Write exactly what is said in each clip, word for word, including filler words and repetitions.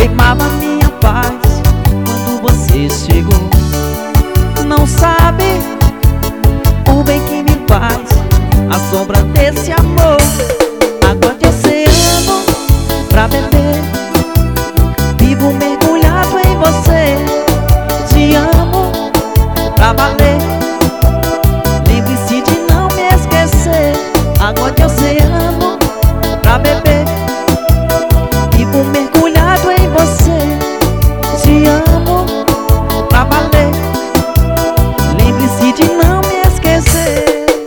queimava minha paz quando você chegou. Não sabe o bem que me faz a sombra desse amor. Água de oceano pra beber, vivo mergulhado em você. Te amo pra valer, lembre-se de não me esquecer. Água de oceano pra beber, vivo mergulhado em você. Te amo pra valer, lembre-se de não me esquecer.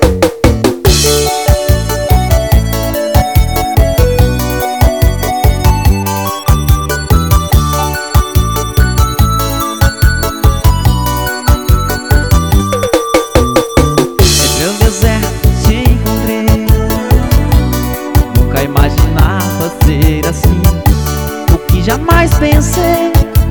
Entre o deserto te encontrei, nunca imaginava ser assim. O que jamais pensei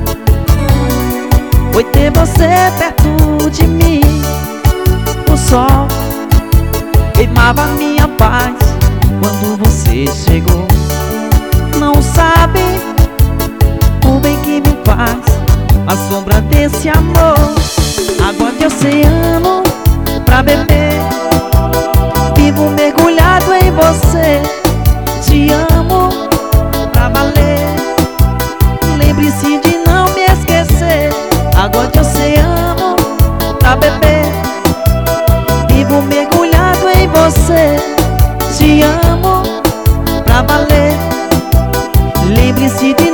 foi ter você perto de mim. O sol queimava minha paz quando você chegou. Não sabe o bem que me faz a sombra desse amor. Água de oceano pra beber, vivo mergulhado em você. Te amo pra valer, lembre-se de não me esquecer. Água de oceano pra beber, vivo mergulhado em você. Te amo pra valer, lembre-se de